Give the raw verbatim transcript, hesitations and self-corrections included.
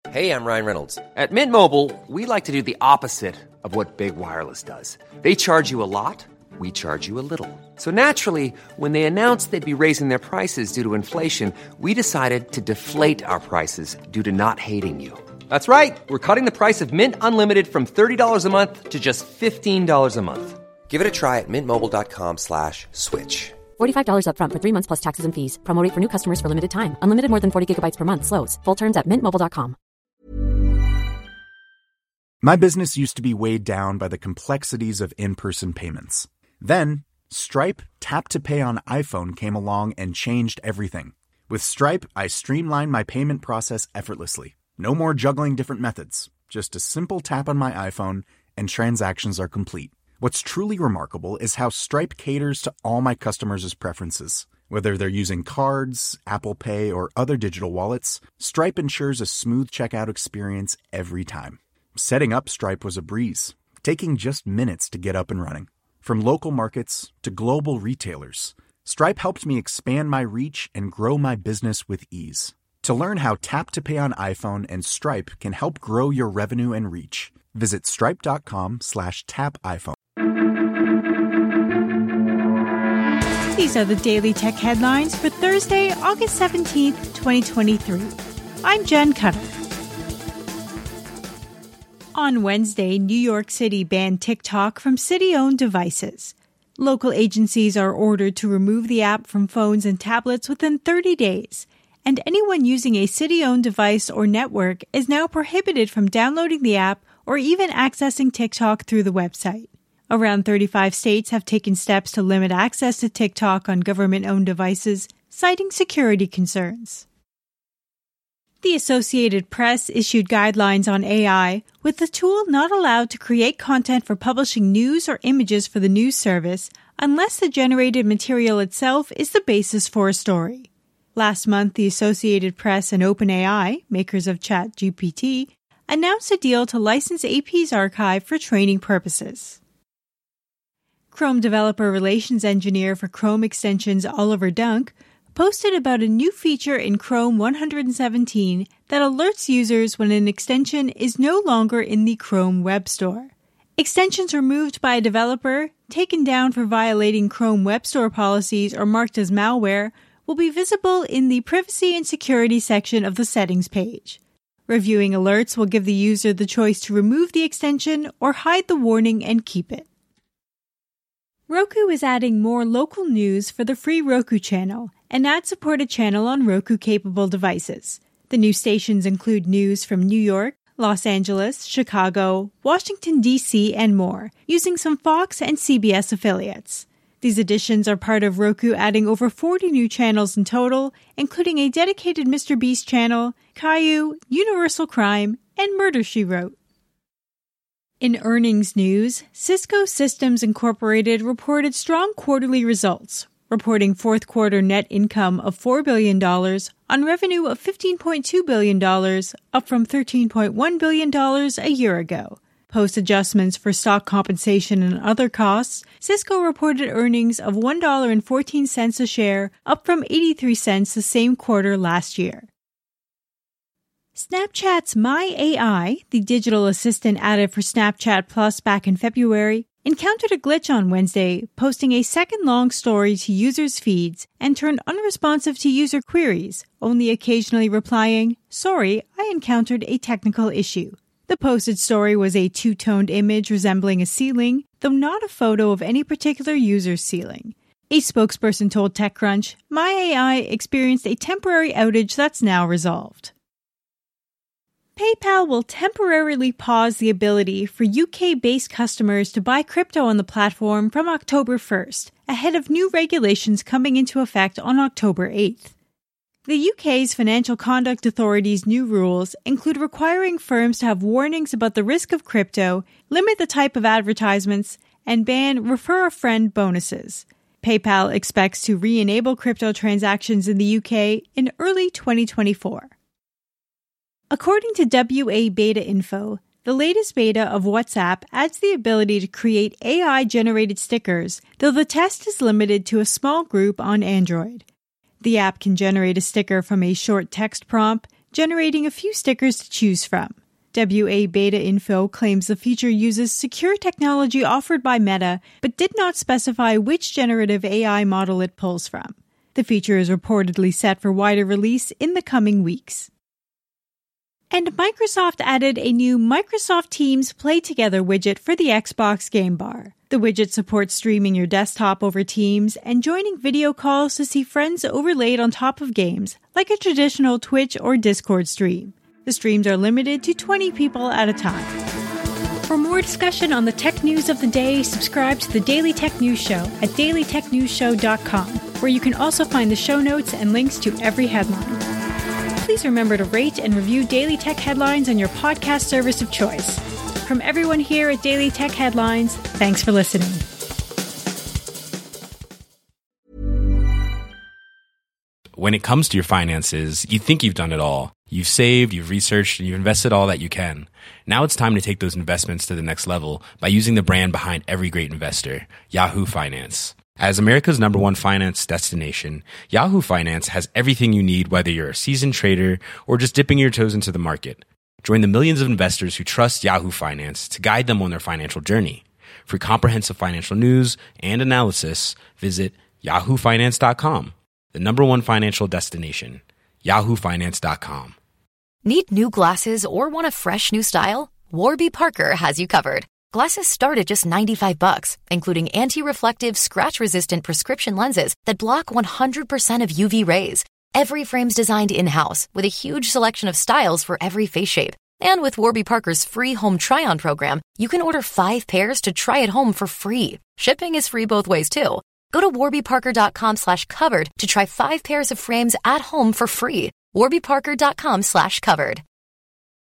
Hey, I'm Ryan Reynolds. At Mint Mobile, we like to do the opposite of what Big Wireless does. They charge you a lot, we charge you a little. So naturally, when they announced they'd be raising their prices due to inflation, we decided to deflate our prices due to not hating you. That's right. We're cutting the price of Mint Unlimited from thirty dollars a month to just fifteen dollars a month. Give it a try at mintmobile.com slash switch. forty-five dollars up front for three months plus taxes and fees. Promo rate for new customers for limited time. Unlimited more than forty gigabytes per month. Slows full terms at mint mobile dot com. My business used to be weighed down by the complexities of in-person payments. Then, Stripe Tap to Pay on iPhone came along and changed everything. With Stripe, I streamlined my payment process effortlessly. No more juggling different methods. Just a simple tap on my iPhone and transactions are complete. What's truly remarkable is how Stripe caters to all my customers' preferences. Whether they're using cards, Apple Pay, or other digital wallets, Stripe ensures a smooth checkout experience every time. Setting up Stripe was a breeze, taking just minutes to get up and running. From local markets to global retailers, Stripe helped me expand my reach and grow my business with ease. To learn how Tap to Pay on iPhone and Stripe can help grow your revenue and reach, visit stripe.com slash tap iPhone. These are the Daily Tech headlines for Thursday, August seventeenth, twenty twenty-three. I'm Jen Cutter. On Wednesday, New York City banned TikTok from city-owned devices. Local agencies are ordered to remove the app from phones and tablets within thirty days, and anyone using a city-owned device or network is now prohibited from downloading the app or even accessing TikTok through the website. Around thirty-five states have taken steps to limit access to TikTok on government-owned devices, citing security concerns. The Associated Press issued guidelines on A I, with the tool not allowed to create content for publishing news or images for the news service unless the generated material itself is the basis for a story. Last month, the Associated Press and OpenAI, makers of ChatGPT, announced a deal to license A P's archive for training purposes. Chrome developer relations engineer for Chrome extensions Oliver Dunk posted about a new feature in Chrome one seventeen that alerts users when an extension is no longer in the Chrome Web Store. Extensions removed by a developer, taken down for violating Chrome Web Store policies or marked as malware, will be visible in the Privacy and Security section of the Settings page. Reviewing alerts will give the user the choice to remove the extension or hide the warning and keep it. Roku is adding more local news for the free Roku channel, an ad-supported channel on Roku-capable devices. The new stations include news from New York, Los Angeles, Chicago, Washington, D C, and more, using some Fox and C B S affiliates. These additions are part of Roku adding over forty new channels in total, including a dedicated Mister Beast channel, Caillou, Universal Crime, and Murder, She Wrote. In earnings news, Cisco Systems Incorporated reported strong quarterly results, reporting fourth quarter net income of four billion dollars on revenue of fifteen point two billion dollars, up from thirteen point one billion dollars a year ago. Post adjustments for stock compensation and other costs, Cisco reported earnings of one dollar and fourteen cents a share, up from eighty-three cents the same quarter last year. Snapchat's My A I, the digital assistant added for Snapchat Plus back in February, encountered a glitch on Wednesday, posting a second-long story to users' feeds and turned unresponsive to user queries, only occasionally replying, "Sorry, I encountered a technical issue." The posted story was a two-toned image resembling a ceiling, though not a photo of any particular user's ceiling. A spokesperson told TechCrunch, My A I experienced a temporary outage that's now resolved. PayPal will temporarily pause the ability for U K-based customers to buy crypto on the platform from October first, ahead of new regulations coming into effect on October eighth. The U K's Financial Conduct Authority's new rules include requiring firms to have warnings about the risk of crypto, limit the type of advertisements, and ban refer-a-friend bonuses. PayPal expects to re-enable crypto transactions in the U K in early twenty twenty-four. According to W A Beta Info, the latest beta of WhatsApp adds the ability to create A I-generated stickers, though the test is limited to a small group on Android. The app can generate a sticker from a short text prompt, generating a few stickers to choose from. W A Beta Info claims the feature uses secure technology offered by Meta, but did not specify which generative A I model it pulls from. The feature is reportedly set for wider release in the coming weeks. And Microsoft added a new Microsoft Teams Play Together widget for the Xbox Game Bar. The widget supports streaming your desktop over Teams and joining video calls to see friends overlaid on top of games, like a traditional Twitch or Discord stream. The streams are limited to twenty people at a time. For more discussion on the tech news of the day, subscribe to the Daily Tech News Show at daily tech news show dot com, where you can also find the show notes and links to every headline. Please remember to rate and review Daily Tech Headlines on your podcast service of choice. From everyone here at Daily Tech Headlines, thanks for listening. When it comes to your finances, you think you've done it all. You've saved, you've researched, and you've invested all that you can. Now it's time to take those investments to the next level by using the brand behind every great investor, Yahoo Finance. As America's number one finance destination, Yahoo Finance has everything you need, whether you're a seasoned trader or just dipping your toes into the market. Join the millions of investors who trust Yahoo Finance to guide them on their financial journey. For comprehensive financial news and analysis, visit yahoo finance dot com, the number one financial destination, yahoo finance dot com. Need new glasses or want a fresh new style? Warby Parker has you covered. Glasses start at just ninety-five bucks, including anti-reflective, scratch-resistant prescription lenses that block one hundred percent of U V rays. Every frame's designed in-house with a huge selection of styles for every face shape. And with Warby Parker's free home try-on program, you can order five pairs to try at home for free. Shipping is free both ways, too. Go to warby parker dot com slash covered to try five pairs of frames at home for free. warby parker dot com slash covered.